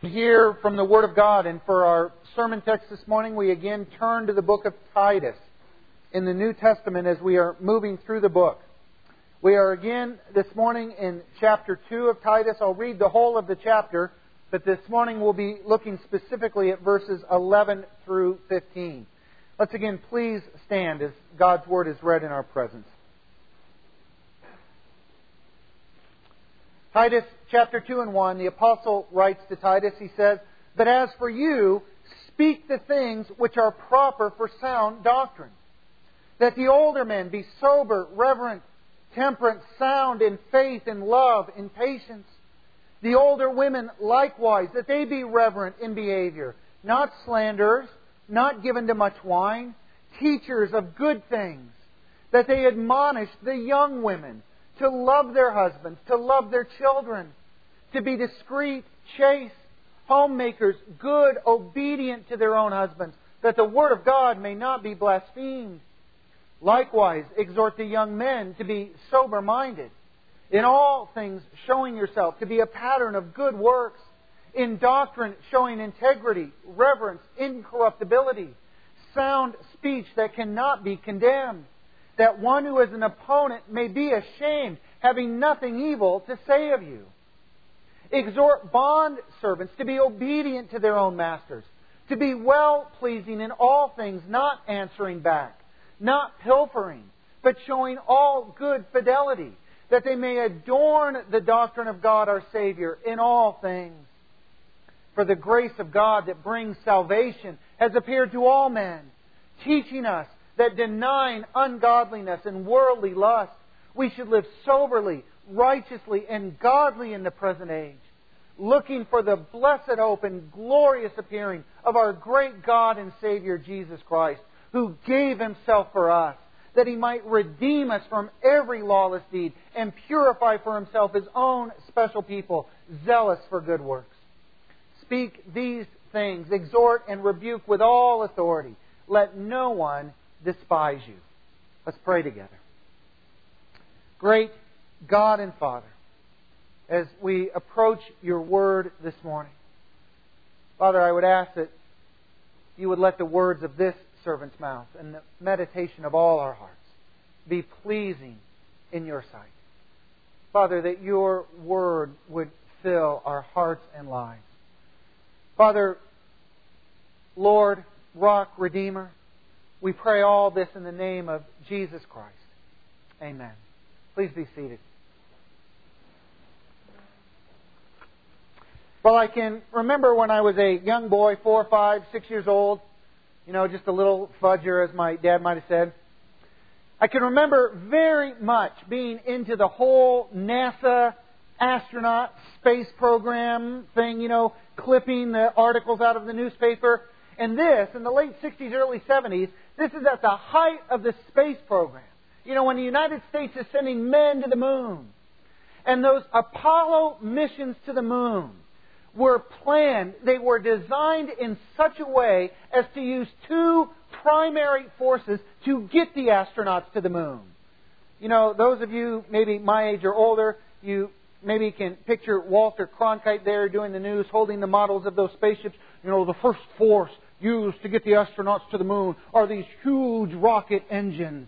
Hear from the Word of God, and for our sermon text this morning, we again turn to the book of Titus in the New Testament as we are moving through the book. We are again this morning in chapter 2 of Titus. I'll read the whole of the chapter, but this morning we'll be looking specifically at verses 11 through 15. Let's again please stand as God's Word is read in our presence. Titus chapter 2 and 1, the Apostle writes to Titus, he says, "But as for you, speak the things which are proper for sound doctrine, that the older men be sober, reverent, temperate, sound in faith, in love, in patience. The older women likewise, that they be reverent in behavior, not slanderers, not given to much wine, teachers of good things, that they admonish the young women to love their husbands, to love their children, to be discreet, chaste, homemakers, good, obedient to their own husbands, that the Word of God may not be blasphemed. Likewise, exhort the young men to be sober-minded, in all things showing yourself to be a pattern of good works, in doctrine showing integrity, reverence, incorruptibility, sound speech that cannot be condemned, that one who is an opponent may be ashamed, having nothing evil to say of you. Exhort bond servants to be obedient to their own masters, to be well-pleasing in all things, not answering back, not pilfering, but showing all good fidelity, that they may adorn the doctrine of God our Savior in all things. For the grace of God that brings salvation has appeared to all men, teaching us that denying ungodliness and worldly lust, we should live soberly, righteously, and godly in the present age, looking for the blessed hope and glorious appearing of our great God and Savior Jesus Christ, who gave Himself for us, that He might redeem us from every lawless deed and purify for Himself His own special people, zealous for good works. Speak these things, exhort and rebuke with all authority. Let no one despise you." Let's pray together. Great God and Father, as we approach Your Word this morning, Father, I would ask that You would let the words of this servant's mouth and the meditation of all our hearts be pleasing in Your sight. Father, that Your Word would fill our hearts and lives. Father, Lord, Rock, Redeemer, we pray all this in the name of Jesus Christ. Amen. Please be seated. Well, I can remember when I was a young boy, 4, 5, 6 years old, just a little fudger, as my dad might have said. I can remember very much being into the whole NASA astronaut space program thing, clipping the articles out of the newspaper. And this, in the late 60s, early 70s, this is at the height of the space program. When the United States is sending men to the moon. And those Apollo missions to the moon were planned, they were designed in such a way as to use two primary forces to get the astronauts to the moon. Those of you maybe my age or older, you maybe can picture Walter Cronkite there doing the news, holding the models of those spaceships. The first force used to get the astronauts to the moon are these huge rocket engines.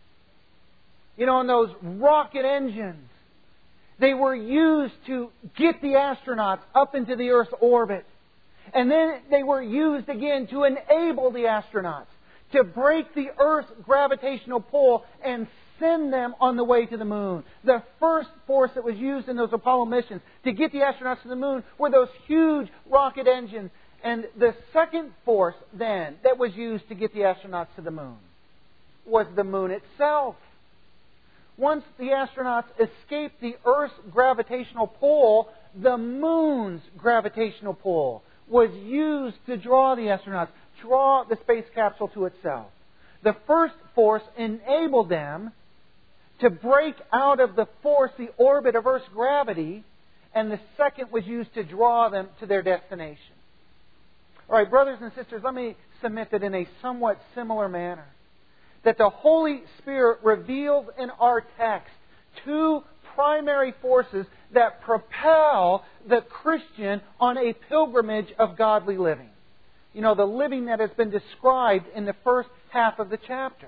And those rocket engines, they were used to get the astronauts up into the Earth's orbit. And then they were used again to enable the astronauts to break the Earth's gravitational pull and send them on the way to the moon. The first force that was used in those Apollo missions to get the astronauts to the moon were those huge rocket engines. And the second force then that was used to get the astronauts to the moon was the moon itself. Once the astronauts escaped the Earth's gravitational pull, the moon's gravitational pull was used to draw the astronauts, draw the space capsule to itself. The first force enabled them to break out of the orbit of Earth's gravity, and the second was used to draw them to their destination. All right, brothers and sisters, let me submit that in a somewhat similar manner, that the Holy Spirit reveals in our text two primary forces that propel the Christian on a pilgrimage of godly living. You know, the living that has been described in the first half of the chapter.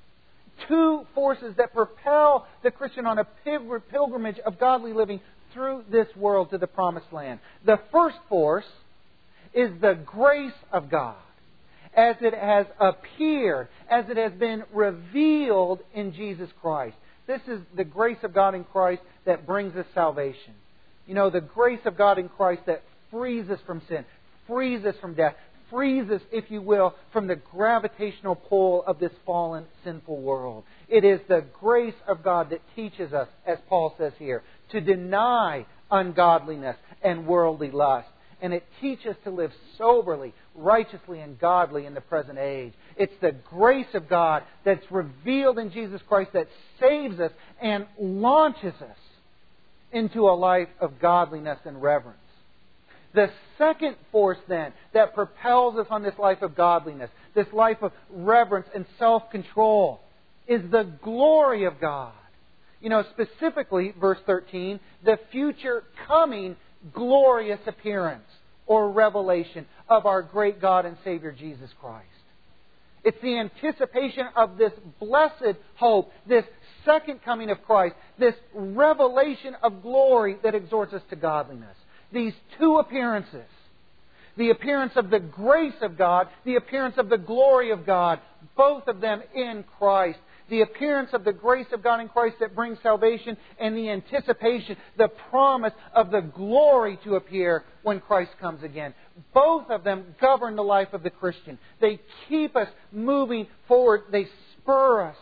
Two forces that propel the Christian on a pilgrimage of godly living through this world to the promised land. The first force is the grace of God, as it has appeared, as it has been revealed in Jesus Christ. This is the grace of God in Christ that brings us salvation. You know, the grace of God in Christ that frees us from sin, frees us from death, frees us, if you will, from the gravitational pull of this fallen, sinful world. It is the grace of God that teaches us, as Paul says here, to deny ungodliness and worldly lust. And it teaches us to live soberly, righteously, and godly in the present age. It's the grace of God that's revealed in Jesus Christ that saves us and launches us into a life of godliness and reverence. The second force, then, that propels us on this life of godliness, this life of reverence and self-control, is the glory of God. You know, specifically, verse 13, the future coming glorious appearance or revelation of our great God and Savior Jesus Christ. It's the anticipation of this blessed hope, this second coming of Christ, this revelation of glory that exhorts us to godliness. These two appearances, the appearance of the grace of God, the appearance of the glory of God, both of them in Christ. The appearance of the grace of God in Christ that brings salvation, and the anticipation, the promise of the glory to appear when Christ comes again. Both of them govern the life of the Christian. They keep us moving forward. They spur us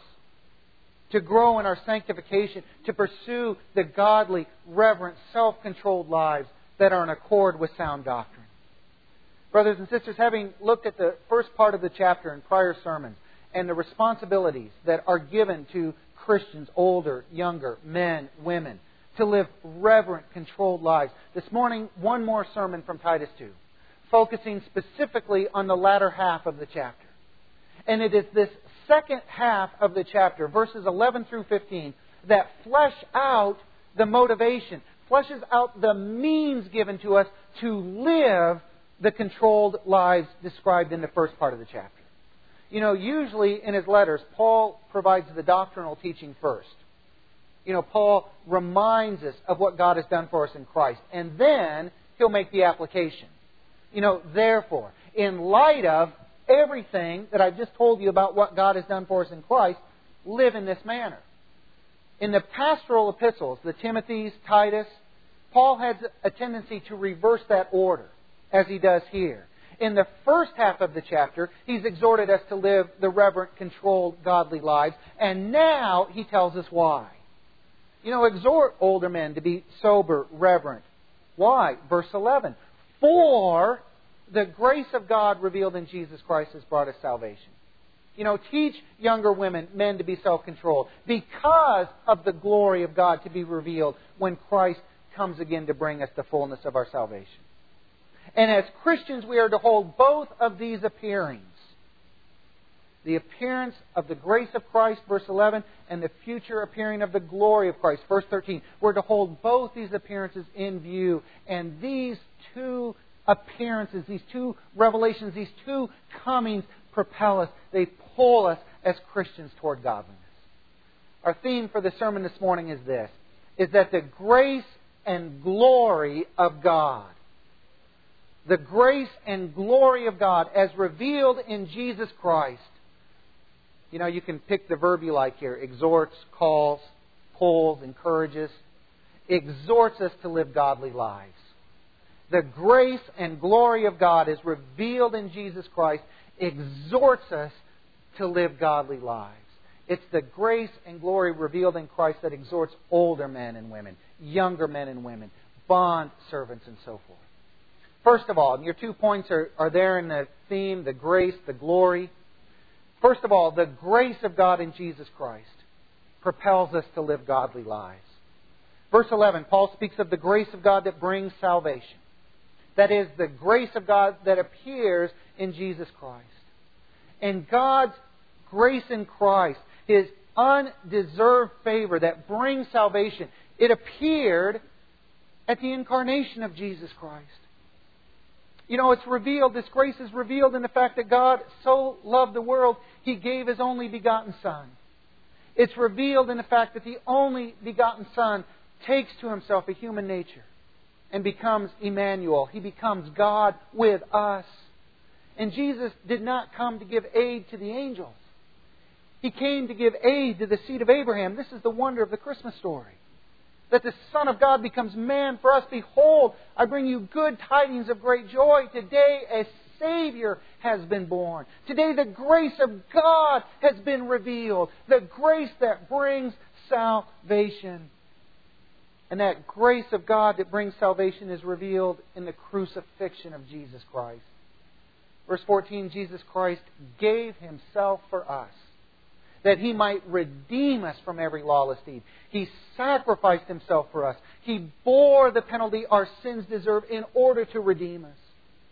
to grow in our sanctification, to pursue the godly, reverent, self-controlled lives that are in accord with sound doctrine. Brothers and sisters, having looked at the first part of the chapter in prior sermons, and the responsibilities that are given to Christians, older, younger, men, women, to live reverent, controlled lives. This morning, one more sermon from Titus 2, focusing specifically on the latter half of the chapter. And it is this second half of the chapter, verses 11 through 15, that flesh out the motivation, fleshes out the means given to us to live the controlled lives described in the first part of the chapter. You know, usually in his letters, Paul provides the doctrinal teaching first. You know, Paul reminds us of what God has done for us in Christ. And then he'll make the application. You know, therefore, in light of everything that I've just told you about what God has done for us in Christ, live in this manner. In the pastoral epistles, the Timothy's, Titus, Paul has a tendency to reverse that order, as he does here. In the first half of the chapter, he's exhorted us to live the reverent, controlled, godly lives. And now he tells us why. You know, exhort older men to be sober, reverent. Why? Verse 11. For the grace of God revealed in Jesus Christ has brought us salvation. You know, teach younger women, men, to be self-controlled because of the glory of God to be revealed when Christ comes again to bring us the fullness of our salvation. And as Christians, we are to hold both of these appearings. The appearance of the grace of Christ, verse 11, and the future appearing of the glory of Christ, verse 13. We're to hold both these appearances in view. And these two appearances, these two revelations, these two comings propel us. They pull us as Christians toward godliness. Our theme for the sermon this morning is this, is that the grace and glory of God, the grace and glory of God as revealed in Jesus Christ. You know, you can pick the verb you like here. Exhorts, calls, pulls, encourages. Exhorts us to live godly lives. The grace and glory of God as revealed in Jesus Christ exhorts us to live godly lives. It's the grace and glory revealed in Christ that exhorts older men and women, younger men and women, bond servants, and so forth. First of all, your 2 points are there in the theme, the grace, the glory. First of all, the grace of God in Jesus Christ propels us to live godly lives. Verse 11, Paul speaks of the grace of God that brings salvation. That is, the grace of God that appears in Jesus Christ. And God's grace in Christ, His undeserved favor that brings salvation, it appeared at the incarnation of Jesus Christ. You know, it's revealed, this grace is revealed in the fact that God so loved the world, He gave His only begotten Son. It's revealed in the fact that the only begotten Son takes to Himself a human nature and becomes Emmanuel. He becomes God with us. And Jesus did not come to give aid to the angels. He came to give aid to the seed of Abraham. This is the wonder of the Christmas story. That the Son of God becomes man for us. Behold, I bring you good tidings of great joy. Today a Savior has been born. Today the grace of God has been revealed. The grace that brings salvation. And that grace of God that brings salvation is revealed in the crucifixion of Jesus Christ. Verse 14, Jesus Christ gave Himself for us, that He might redeem us from every lawless deed. He sacrificed Himself for us. He bore the penalty our sins deserve in order to redeem us.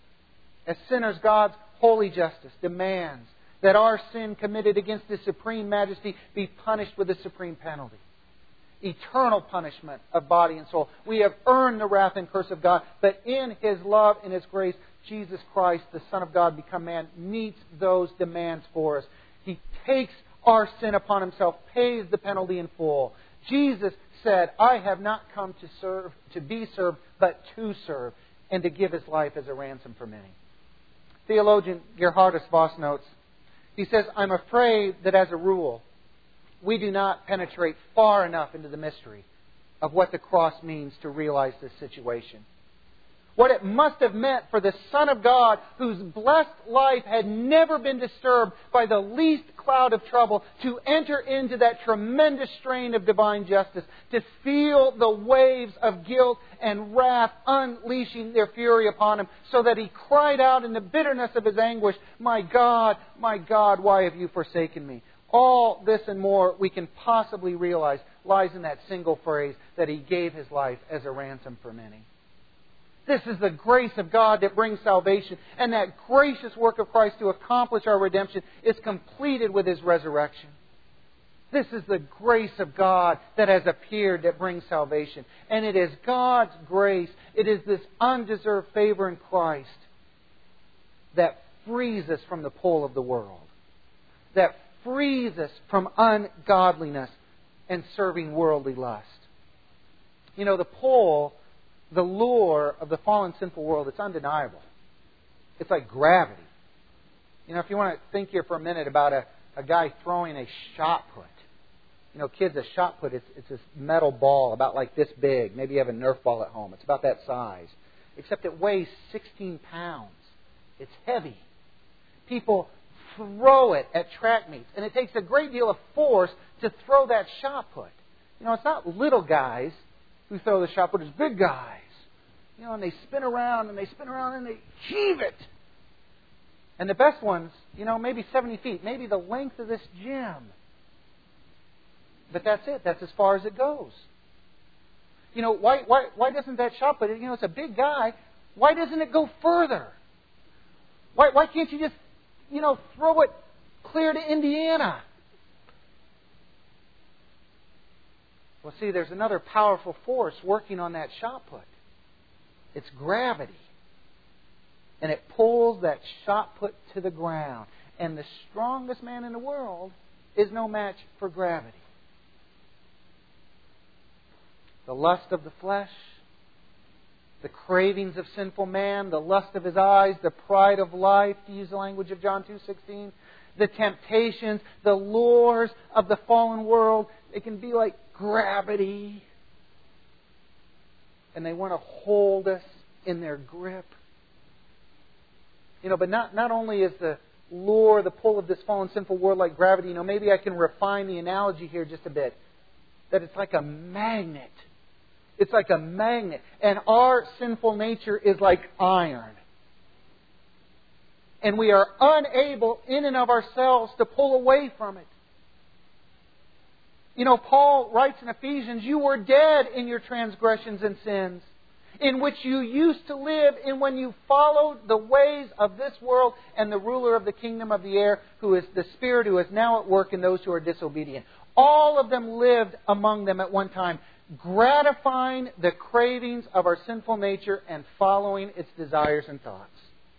As sinners, God's holy justice demands that our sin committed against His supreme majesty be punished with a supreme penalty. Eternal punishment of body and soul. We have earned the wrath and curse of God, but in His love and His grace, Jesus Christ, the Son of God become man, meets those demands for us. He takes our sin upon Himself, pays the penalty in full. Jesus said, I have not come to be served, but to serve, and to give His life as a ransom for many. Theologian Gerhardus Voss notes, he says, I'm afraid that as a rule, we do not penetrate far enough into the mystery of what the cross means to realize this situation. What it must have meant for the Son of God, whose blessed life had never been disturbed by the least cloud of trouble, to enter into that tremendous strain of divine justice, to feel the waves of guilt and wrath unleashing their fury upon Him, so that He cried out in the bitterness of His anguish, my God, why have you forsaken me? All this and more we can possibly realize lies in that single phrase that He gave His life as a ransom for many. This is the grace of God that brings salvation. And that gracious work of Christ to accomplish our redemption is completed with His resurrection. This is the grace of God that has appeared that brings salvation. And it is God's grace, it is this undeserved favor in Christ that frees us from the pull of the world. That frees us from ungodliness and serving worldly lust. You know, the lure of the fallen sinful world, it's undeniable. It's like gravity. You know, if you want to think here for a minute about a guy throwing a shot put. You know, kids, a shot put, it's this metal ball about like this big. Maybe you have a Nerf ball at home. It's about that size. Except it weighs 16 pounds. It's heavy. People throw it at track meets. And it takes a great deal of force to throw that shot put. You know, it's not little guys who throw the shot put, it's big guys. You know, and they spin around and they spin around and they heave it. And the best ones, you know, maybe 70 feet, maybe the length of this gym. But that's it. That's as far as it goes. You know, why doesn't that shot put, you know, it's a big guy. Why doesn't it go further? Why can't you just, you know, throw it clear to Indiana? Well, see, there's another powerful force working on that shot put. It's gravity. And it pulls that shot put to the ground. And the strongest man in the world is no match for gravity. The lust of the flesh, the cravings of sinful man, the lust of his eyes, the pride of life, to use the language of John 2:16, the temptations, the lures of the fallen world, they can be like gravity. And they want to hold us in their grip. You know, but not only is the lure, the pull of this fallen sinful world like gravity, you know, maybe I can refine the analogy here just a bit. That it's like a magnet. It's like a magnet. And our sinful nature is like iron. And we are unable in and of ourselves to pull away from it. You know, Paul writes in Ephesians, you were dead in your transgressions and sins, in which you used to live in when you followed the ways of this world and the ruler of the kingdom of the air, who is the Spirit who is now at work in those who are disobedient. All of them lived among them at one time, gratifying the cravings of our sinful nature and following its desires and thoughts.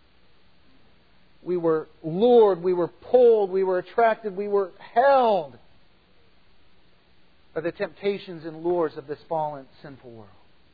We were lured, we were pulled, we were attracted, we were held by the temptations and lures of this fallen, sinful world.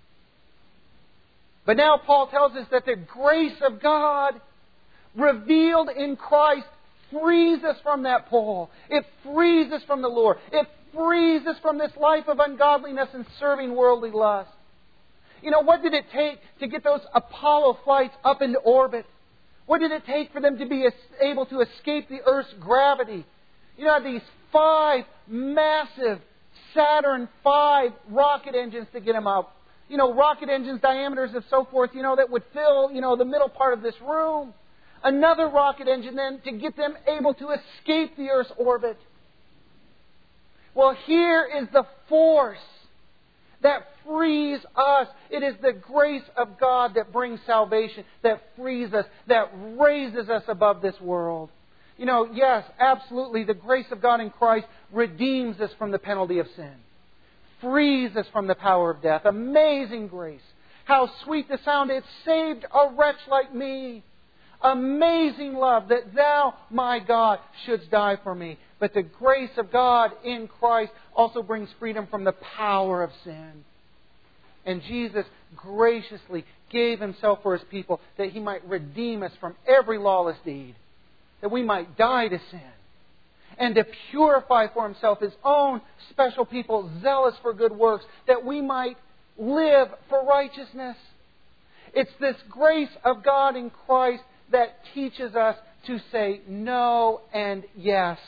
But now Paul tells us that the grace of God revealed in Christ frees us from that pull. It frees us from the lure. It frees us from this life of ungodliness and serving worldly lust. You know, what did it take to get those Apollo flights up into orbit? What did it take for them to be able to escape the Earth's gravity? You know, these 5 massive Saturn V rocket engines to get them up. You know, rocket engines, diameters of so forth, that would fill, the middle part of this room. Another rocket engine then to get them able to escape the Earth's orbit. Well, here is the force that frees us. It is the grace of God that brings salvation, that frees us, that raises us above this world. Yes, absolutely, the grace of God in Christ redeems us from the penalty of sin. Frees us from the power of death. Amazing grace. How sweet the sound. It saved a wretch like me. Amazing love that Thou, my God, shouldst die for me. But the grace of God in Christ also brings freedom from the power of sin. And Jesus graciously gave Himself for His people that He might redeem us from every lawless deed. That we might die to sin. And to purify for Himself His own special people, zealous for good works, that we might live for righteousness. It's this grace of God in Christ that teaches us to say no and yes.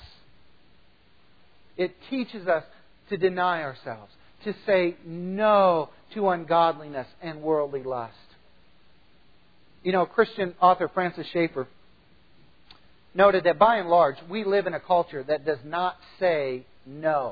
It teaches us to deny ourselves, to say no to ungodliness and worldly lust. Christian author Francis Schaeffer noted that by and large, we live in a culture that does not say no.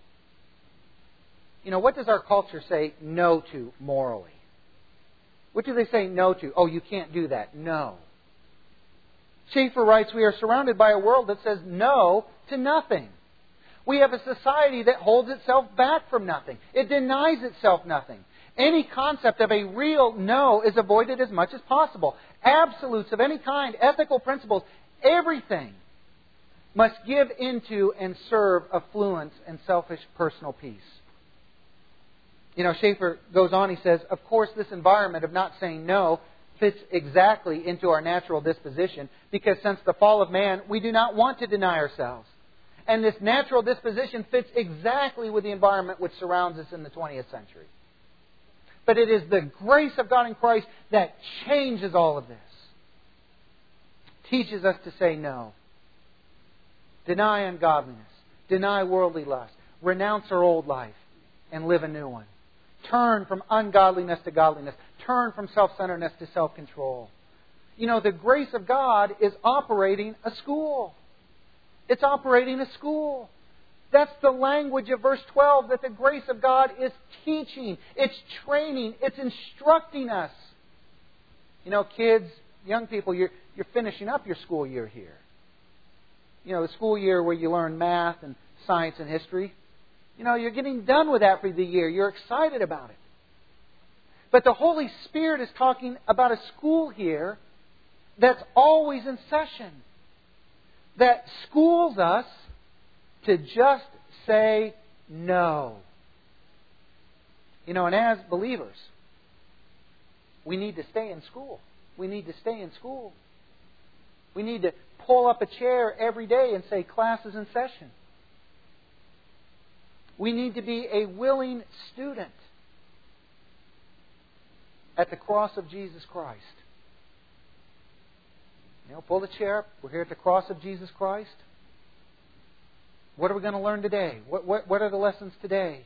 What does our culture say no to morally? What do they say no to? Oh, you can't do that. No. Schaeffer writes, we are surrounded by a world that says no to nothing. We have a society that holds itself back from nothing. It denies itself nothing. Any concept of a real no is avoided as much as possible. Absolutes of any kind, ethical principles, everything must give into and serve affluence and selfish personal peace. Schaeffer goes on, he says, of course this environment of not saying no fits exactly into our natural disposition because since the fall of man, we do not want to deny ourselves. And this natural disposition fits exactly with the environment which surrounds us in the 20th century. But it is the grace of God in Christ that changes all of this. Teaches us to say no. Deny ungodliness. Deny worldly lust. Renounce our old life and live a new one. Turn from ungodliness to godliness. Turn from self-centeredness to self-control. The grace of God is operating a school. It's operating a school. That's the language of verse 12, that the grace of God is teaching. It's training. It's instructing us. Kids, young people, you're finishing up your school year here. The school year where you learn math and science and history. You're getting done with that for the year. You're excited about it. But the Holy Spirit is talking about a school here that's always in session. That schools us to just say no. And as believers, we need to stay in school. We need to stay in school. We need to pull up a chair every day and say, class is in session. We need to be a willing student at the cross of Jesus Christ. Pull the chair up. We're here at the cross of Jesus Christ. What are we going to learn today? What are the lessons today?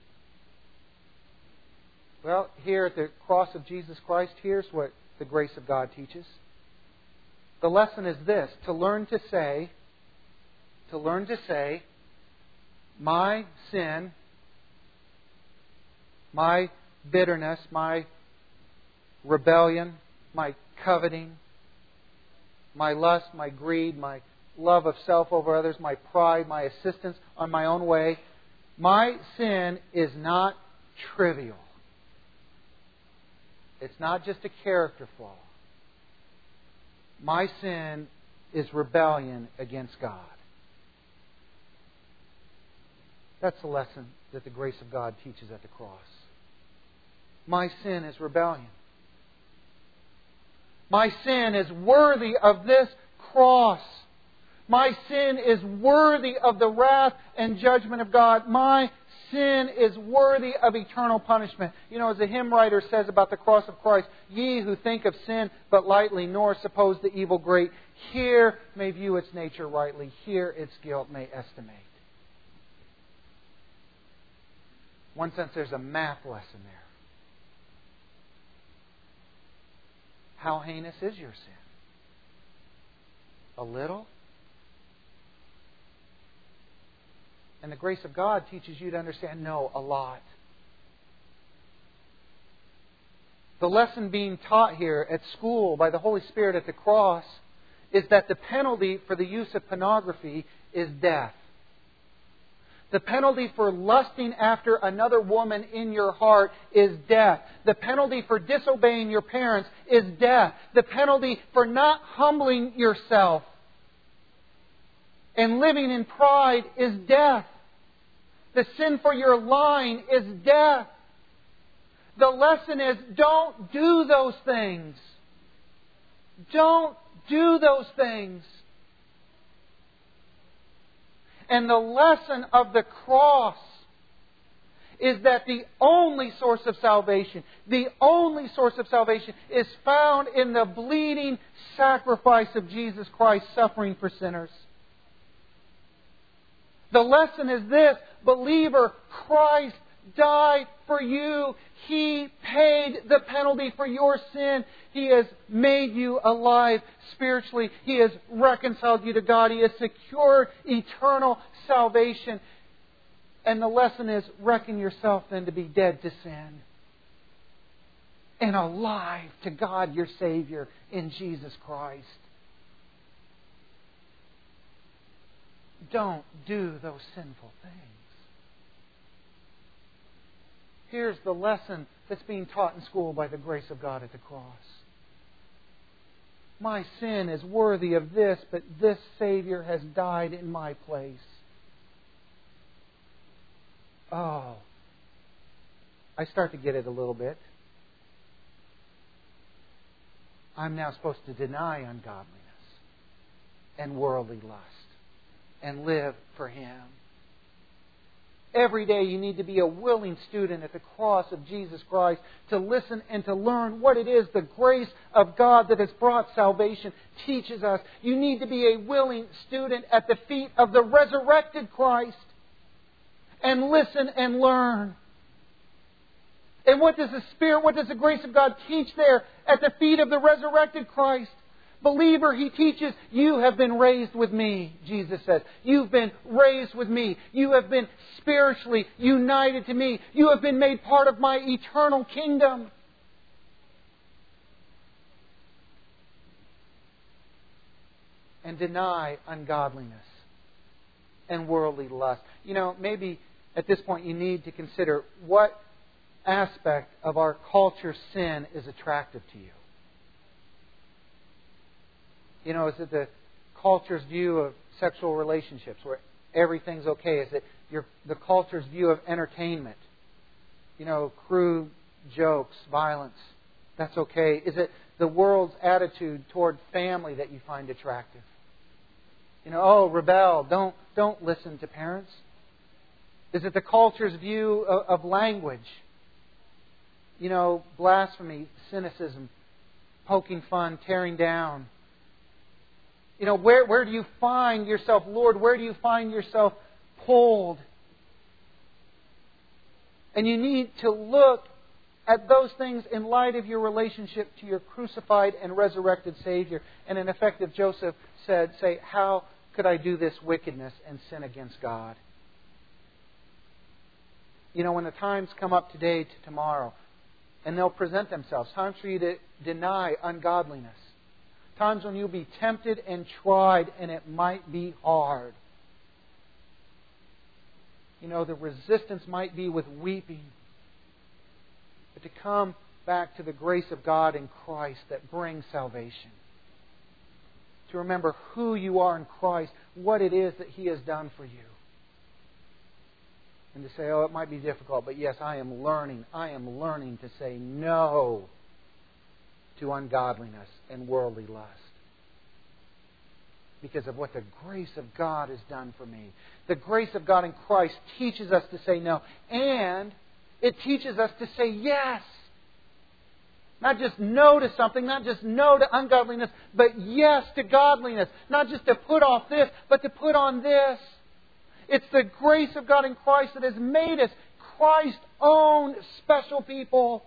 Well, here at the cross of Jesus Christ, here's what the grace of God teaches. The lesson is this: to learn to say, my sin, my bitterness, my rebellion, my coveting, my lust, my greed, my love of self over others, my pride, my insistence on my own way. My sin is not trivial. It's not just a character flaw. My sin is rebellion against God. That's the lesson that the grace of God teaches at the cross. My sin is rebellion. My sin is worthy of this cross. My sin is worthy of the wrath and judgment of God. My sin is worthy of eternal punishment. You know, as the hymn writer says about the cross of Christ, ye who think of sin but lightly, nor suppose the evil great, here may view its nature rightly, here its guilt may estimate. In one sense, there's a math lesson there. How heinous is your sin? A little? And the grace of God teaches you to understand, no, a lot. The lesson being taught here at school by the Holy Spirit at the cross is that the penalty for the use of pornography is death. The penalty for lusting after another woman in your heart is death. The penalty for disobeying your parents is death. The penalty for not humbling yourself and living in pride is death. The sin for your lying is death. The lesson is, don't do those things. Don't do those things. And the lesson of the cross is that the only source of salvation is found in the bleeding sacrifice of Jesus Christ suffering for sinners. The lesson is this, believer, Christ died for you. He paid the penalty for your sin. He has made you alive spiritually. He has reconciled you to God. He has secured eternal salvation. And the lesson is, reckon yourself then to be dead to sin and alive to God your Savior in Jesus Christ. Don't do those sinful things. Here's the lesson that's being taught in school by the grace of God at the cross. My sin is worthy of this, but this Savior has died in my place. Oh, I start to get it a little bit. I'm now supposed to deny ungodliness and worldly lust and live for Him. Every day you need to be a willing student at the cross of Jesus Christ to listen and to learn what it is the grace of God that has brought salvation teaches us. You need to be a willing student at the feet of the resurrected Christ and listen and learn. And what does the grace of God teach there at the feet of the resurrected Christ? Believer, He teaches, you have been raised with me, Jesus says. You've been raised with me. You have been spiritually united to me. You have been made part of my eternal kingdom. And deny ungodliness and worldly lust. You know, maybe at this point you need to consider what aspect of our culture's sin is attractive to you. You know, is it the culture's view of sexual relationships where everything's okay? Is it the culture's view of entertainment? You know, crude jokes, violence, that's okay. Is it the world's attitude toward family that you find attractive? You know, oh, rebel, don't listen to parents. Is it the culture's view of language? You know, blasphemy, cynicism, poking fun, tearing down. You know, where do you find yourself, Lord, where do you find yourself pulled? And you need to look at those things in light of your relationship to your crucified and resurrected Savior. And in effect, if Joseph say, how could I do this wickedness and sin against God? You know, when the times come up today to tomorrow, and they'll present themselves, times for you to deny ungodliness. Times when you'll be tempted and tried, and it might be hard. You know, the resistance might be with weeping but to come back to the grace of God in Christ that brings salvation. To remember who you are in Christ, what it is that He has done for you. And to say, oh, it might be difficult, but yes, I am learning to say no to ungodliness and worldly lust. Because of what the grace of God has done for me. The grace of God in Christ teaches us to say no. And it teaches us to say yes. Not just no to something, not just no to ungodliness, but yes to godliness. Not just to put off this, but to put on this. It's the grace of God in Christ that has made us Christ's own special people.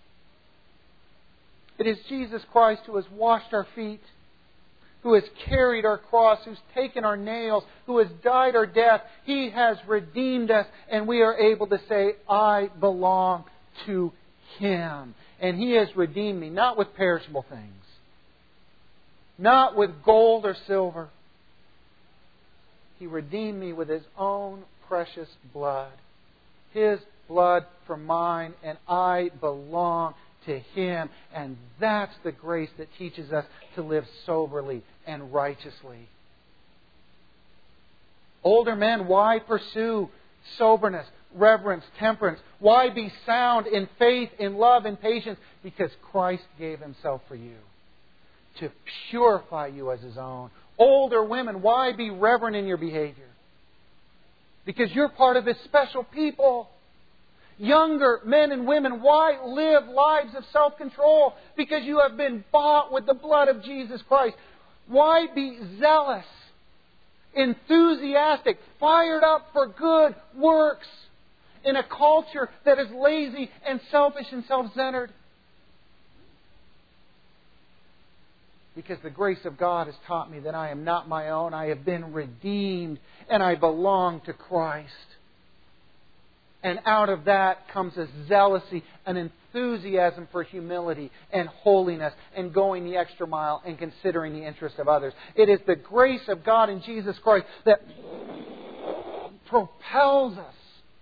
It is Jesus Christ who has washed our feet, who has carried our cross, who's taken our nails, who has died our death. He has redeemed us, and we are able to say, I belong to Him. And He has redeemed me, not with perishable things, not with gold or silver. He redeemed me with His own precious blood. His blood for mine, and I belong to Him. And that's the grace that teaches us to live soberly and righteously. Older men, why pursue soberness, reverence, temperance? Why be sound in faith, in love, and patience? Because Christ gave Himself for you to purify you as His own. Older women, why be reverent in your behavior? Because you're part of His special people. Younger men and women, why live lives of self-control? Because you have been bought with the blood of Jesus Christ. Why be zealous, enthusiastic, fired up for good works in a culture that is lazy and selfish and self-centered? Because the grace of God has taught me that I am not my own. I have been redeemed and I belong to Christ. And out of that comes a zealousy, an enthusiasm for humility and holiness and going the extra mile and considering the interest of others. It is the grace of God in Jesus Christ that propels us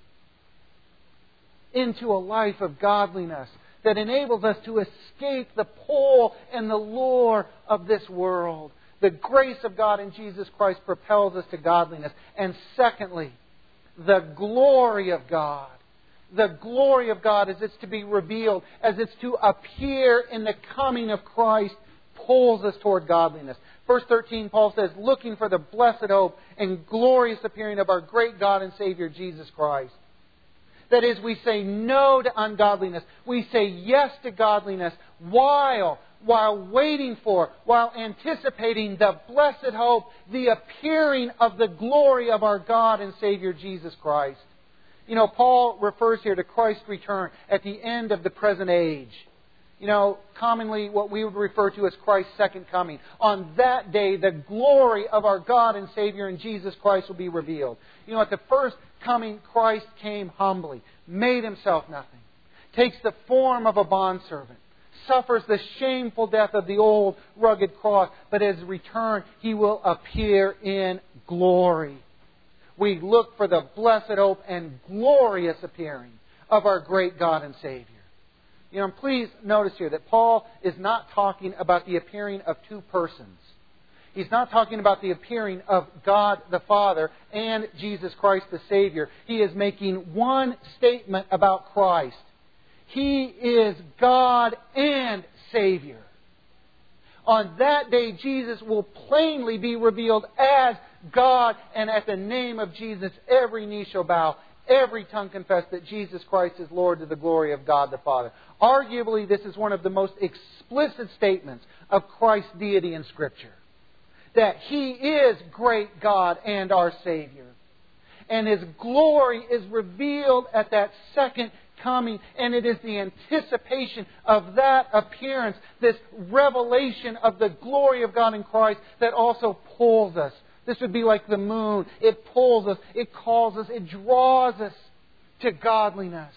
into a life of godliness, that enables us to escape the pull and the lure of this world. The grace of God in Jesus Christ propels us to godliness. And secondly, the glory of God. The glory of God as it's to be revealed, as it's to appear in the coming of Christ, pulls us toward godliness. Verse 13, Paul says, looking for the blessed hope and glorious appearing of our great God and Savior, Jesus Christ. That is, we say no to ungodliness. We say yes to godliness while waiting for, while anticipating the blessed hope, the appearing of the glory of our God and Savior Jesus Christ. You know, Paul refers here to Christ's return at the end of the present age. You know, commonly what we would refer to as Christ's second coming. On that day, the glory of our God and Savior in Jesus Christ will be revealed. You know, at the first coming, Christ came humbly, made Himself nothing, takes the form of a bondservant, suffers the shameful death of the old rugged cross, but at His return, He will appear in glory. We look for the blessed hope and glorious appearing of our great God and Savior. You know, please notice here that Paul is not talking about the appearing of two persons. He's not talking about the appearing of God the Father and Jesus Christ the Savior. He is making one statement about Christ. He is God and Savior. On that day, Jesus will plainly be revealed as God, and at the name of Jesus, every knee shall bow, every tongue confess that Jesus Christ is Lord to the glory of God the Father. Arguably, this is one of the most explicit statements of Christ's deity in Scripture. That He is great God and our Savior. And His glory is revealed at that second coming. And it is the anticipation of that appearance, this revelation of the glory of God in Christ, that also pulls us. This would be like the moon. It pulls us, it calls us, it draws us to godliness.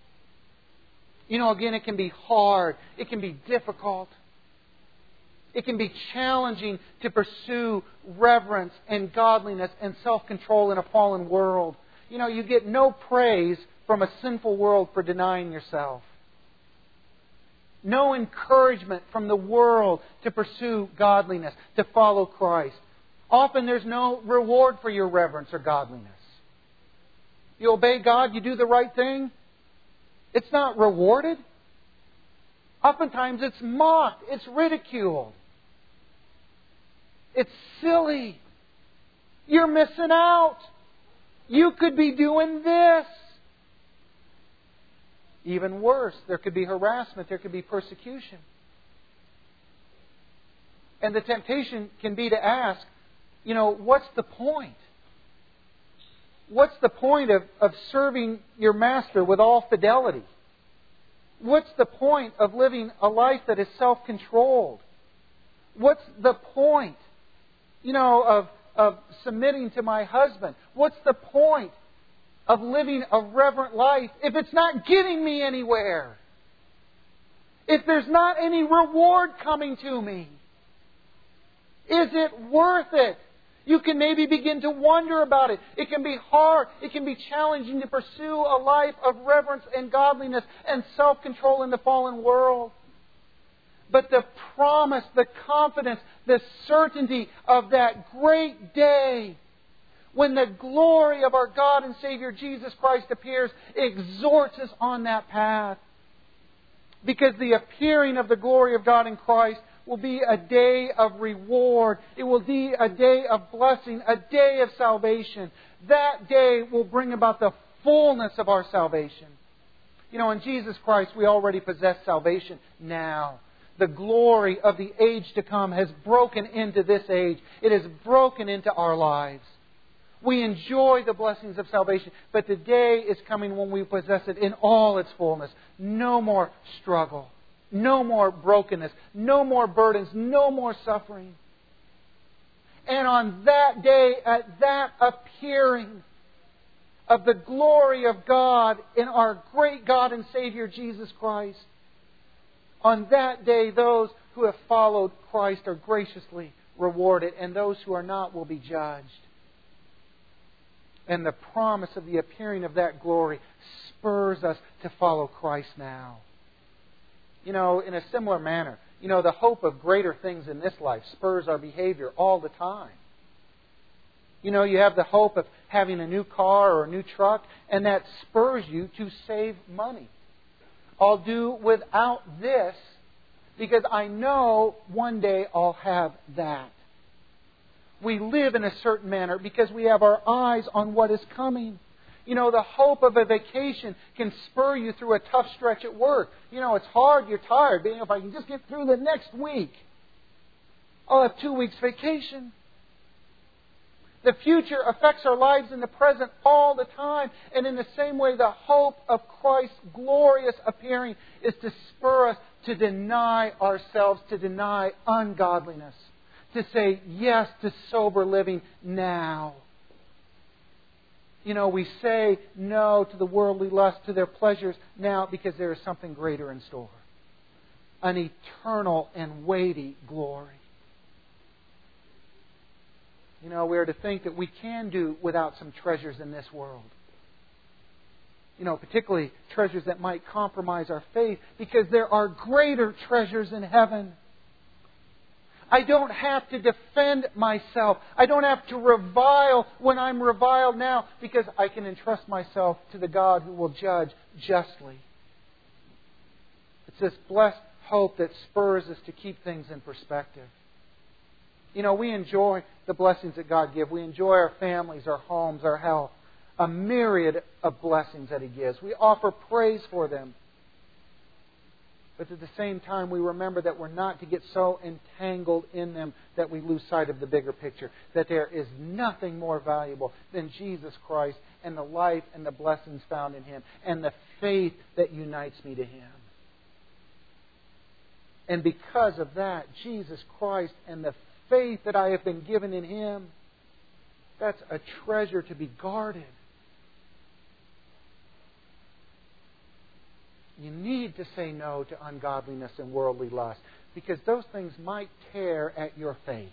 You know, again, it can be hard. It can be difficult. It can be challenging to pursue reverence and godliness and self-control in a fallen world. You know, you get no praise from a sinful world for denying yourself. no encouragement from the world to pursue godliness, to follow Christ. Often there's no reward for your reverence or godliness. You obey God, you do the right thing. It's not rewarded. Oftentimes it's mocked, it's ridiculed. It's silly. You're missing out. You could be doing this. Even worse, there could be harassment, there could be persecution. And the temptation can be to ask, what's the point? What's the point of serving your master with all fidelity? What's the point of living a life that is self-controlled? What's the point, of submitting to my husband? What's the point of living a reverent life if it's not getting me anywhere? If there's not any reward coming to me? Is it worth it? You can maybe begin to wonder about it. It can be hard. It can be challenging to pursue a life of reverence and godliness and self-control in the fallen world. But the promise, the confidence, the certainty of that great day when the glory of our God and Savior Jesus Christ appears exhorts us on that path. Because the appearing of the glory of God in Christ will be a day of reward. It will be a day of blessing, a day of salvation. That day will bring about the fullness of our salvation. In Jesus Christ we already possess salvation now. The glory of the age to come has broken into this age. It has broken into our lives. We enjoy the blessings of salvation, but the day is coming when we possess it in all its fullness. No more struggle. No more brokenness. No more burdens. No more suffering. And on that day, at that appearing of the glory of God in our great God and Savior Jesus Christ, on that day, those who have followed Christ are graciously rewarded, and those who are not will be judged. And the promise of the appearing of that glory spurs us to follow Christ now. In a similar manner, the hope of greater things in this life spurs our behavior all the time. You have the hope of having a new car or a new truck, and that spurs you to save money. I'll do without this because I know one day I'll have that. We live in a certain manner because we have our eyes on what is coming. The hope of a vacation can spur you through a tough stretch at work. It's hard, you're tired. But if I can just get through the next week, I'll have 2 weeks vacation. The future affects our lives in the present all the time. And in the same way, the hope of Christ's glorious appearing is to spur us to deny ourselves, to deny ungodliness, to say yes to sober living now. We say no to the worldly lust, to their pleasures now because there is something greater in store. An eternal and weighty glory. We are to think that we can do without some treasures in this world. Particularly treasures that might compromise our faith, because there are greater treasures in heaven. I don't have to defend myself. I don't have to revile when I'm reviled now, because I can entrust myself to the God who will judge justly. It's this blessed hope that spurs us to keep things in perspective. We enjoy the blessings that God gives. We enjoy our families, our homes, our health. A myriad of blessings that He gives. We offer praise for them. But at the same time, we remember that we're not to get so entangled in them that we lose sight of the bigger picture. That there is nothing more valuable than Jesus Christ and the life and the blessings found in Him and the faith that unites me to Him. And because of that, Jesus Christ and the faith that I have been given in Him, that's a treasure to be guarded. You need to say no to ungodliness and worldly lust, because those things might tear at your faith.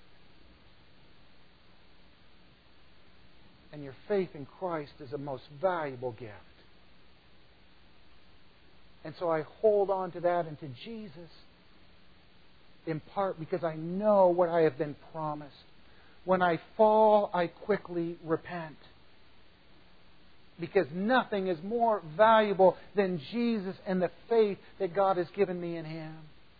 And your faith in Christ is a most valuable gift. And so I hold on to that and to Jesus, in part because I know what I have been promised. When I fall, I quickly repent. Because nothing is more valuable than Jesus and the faith that God has given me in Him.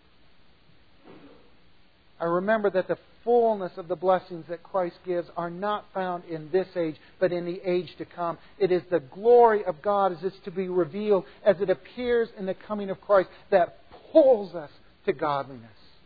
I remember that the fullness of the blessings that Christ gives are not found in this age, but in the age to come. It is the glory of God as it's to be revealed, as it appears in the coming of Christ, that pulls us to godliness.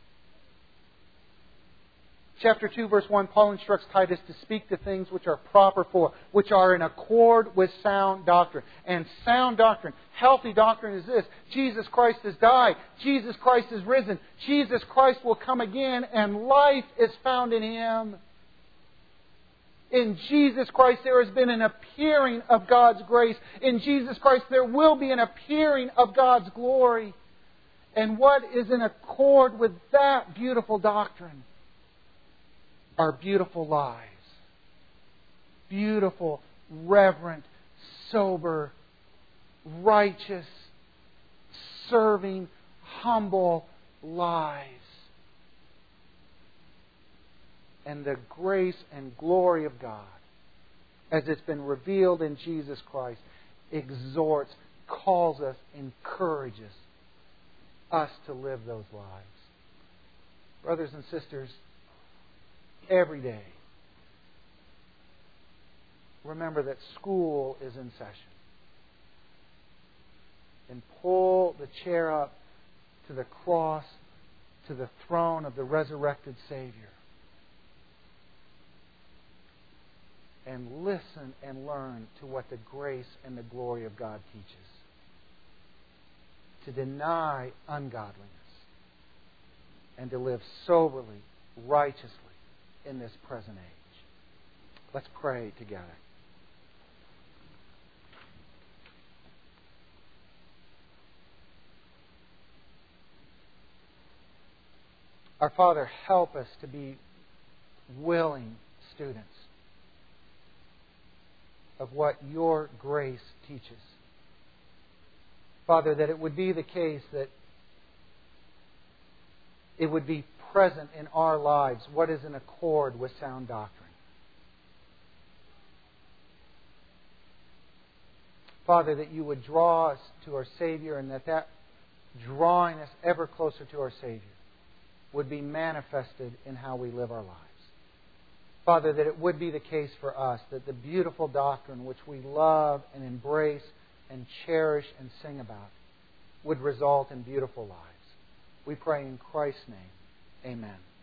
Chapter 2, verse 1, Paul instructs Titus to speak the things which are proper for, which are in accord with sound doctrine. And sound doctrine, healthy doctrine is this: Jesus Christ has died. Jesus Christ is risen. Jesus Christ will come again, and life is found in Him. In Jesus Christ there has been an appearing of God's grace. In Jesus Christ there will be an appearing of God's glory. And what is in accord with that beautiful doctrine are beautiful lives. Beautiful, reverent, sober, righteous, serving, humble lives. And the grace and glory of God, as it's been revealed in Jesus Christ, exhorts, calls us, encourages us to live those lives. Brothers and sisters, every day, remember that school is in session. And pull the chair up to the cross, to the throne of the resurrected Savior. And listen and learn to what the grace and the glory of God teaches. To deny ungodliness and to live soberly, righteously in this present age. Let's pray together. Our Father, help us to be willing students of what Your grace teaches. Father, that it would be the case that it would be present in our lives what is in accord with sound doctrine. Father, that You would draw us to our Savior, and that drawing us ever closer to our Savior would be manifested in how we live our lives. Father, that it would be the case for us that the beautiful doctrine which we love and embrace and cherish and sing about would result in beautiful lives. We pray in Christ's name. Amen.